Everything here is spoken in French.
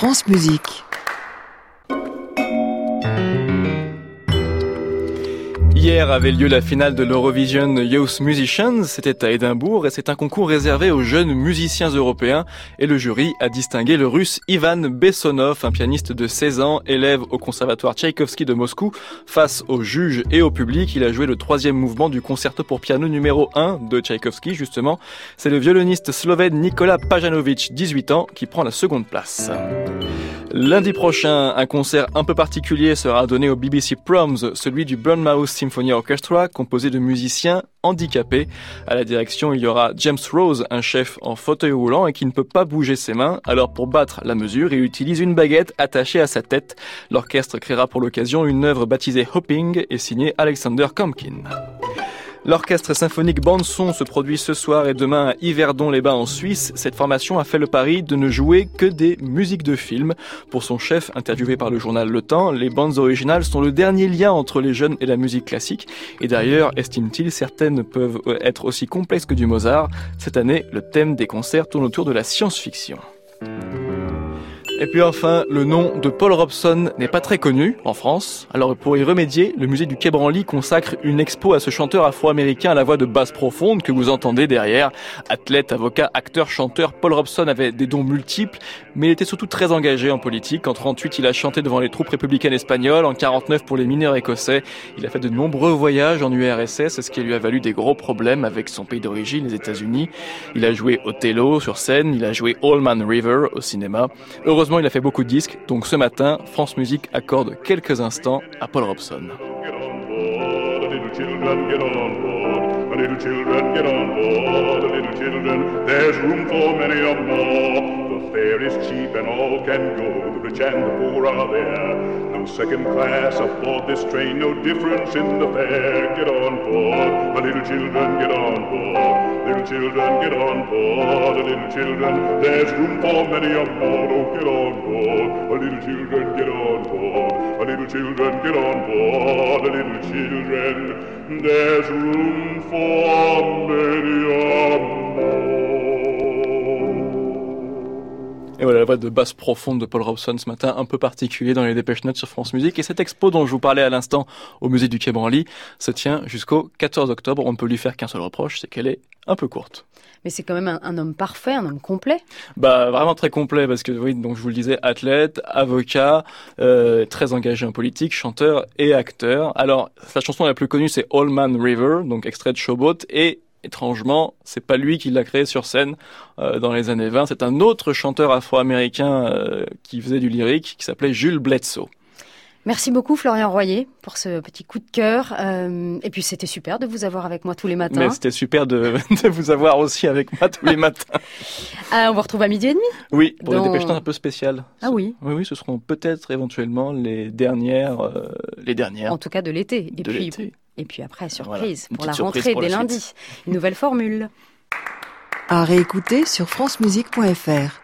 France Musique. Hier avait lieu la finale de l'Eurovision Youth Musicians, c'était à Édimbourg et c'est un concours réservé aux jeunes musiciens européens et le jury a distingué le russe Ivan Bessonov, un pianiste de 16 ans, élève au conservatoire Tchaïkovski de Moscou. Face aux juges et au public, il a joué le 3e mouvement du concerto pour piano numéro 1 de Tchaïkovski justement. C'est le violoniste slovène Nikola Pajanovic, 18 ans, qui prend la seconde place. Lundi prochain, un concert un peu particulier sera donné au BBC Proms, celui du Bournemouth Symphony Orchestra, composé de musiciens handicapés. À la direction, il y aura James Rose, un chef en fauteuil roulant et qui ne peut pas bouger ses mains. Alors pour battre la mesure, il utilise une baguette attachée à sa tête. L'orchestre créera pour l'occasion une œuvre baptisée Hopping et signée Alexander Komkin. L'orchestre symphonique Bande-Son se produit ce soir et demain à Yverdon-les-Bains en Suisse. Cette formation a fait le pari de ne jouer que des musiques de films. Pour son chef, interviewé par le journal Le Temps, les bandes originales sont le dernier lien entre les jeunes et la musique classique. Et d'ailleurs, estime-t-il, certaines peuvent être aussi complexes que du Mozart. Cette année, le thème des concerts tourne autour de la science-fiction. Et puis enfin, le nom de Paul Robson n'est pas très connu en France. Alors pour y remédier, le musée du Quai Branly consacre une expo à ce chanteur afro-américain à la voix de basse profonde que vous entendez derrière. Athlète, avocat, acteur, chanteur, Paul Robson avait des dons multiples, mais il était surtout très engagé en politique. En 1938, il a chanté devant les troupes républicaines espagnoles, en 1949 pour les mineurs écossais. Il a fait de nombreux voyages en URSS, ce qui lui a valu des gros problèmes avec son pays d'origine, les États-Unis. Il a joué Othello sur scène, il a joué Allman River au cinéma. Heureusement, il a fait beaucoup de disques, donc ce matin, France Musique accorde quelques instants à Paul Robson. Fare is cheap and all can go, the rich and the poor are there. No second class aboard this train, no difference in the fare. Get on board, the little children, get on board. Little children, get on board, the little children. There's room for many aboard, oh get on board. The little children, get on board. The little children, get on board. The little children, there's room for many aboard. Et voilà la voix de basse profonde de Paul Robson ce matin, un peu particulier dans les Dépêches Notes sur France Musique. Et cette expo dont je vous parlais à l'instant au musée du Quai Branly se tient jusqu'au 14 octobre. On ne peut lui faire qu'un seul reproche, c'est qu'elle est un peu courte. Mais c'est quand même un homme parfait, un homme complet. Vraiment très complet parce que oui, donc je vous le disais, athlète, avocat, très engagé en politique, chanteur et acteur. Alors sa chanson la plus connue c'est Allman River, donc extrait de Showboat, et étrangement, c'est pas lui qui l'a créé sur scène dans les années 20. C'est un autre chanteur afro-américain qui faisait du lyrique, qui s'appelait Jules Bledsoe. Merci beaucoup Florian Royer pour ce petit coup de cœur. Et puis c'était super de vous avoir avec moi tous les matins. Mais c'était super de vous avoir aussi avec moi tous les matins. On vous retrouve à 12h30. Oui, pour les Dépêches Notes un peu spéciales. Ah oui. Oui, ce seront peut-être éventuellement les dernières. En tout cas de l'été. Et puis après, surprise, pour la rentrée dès lundi. Une nouvelle formule. À réécouter sur francemusique.fr.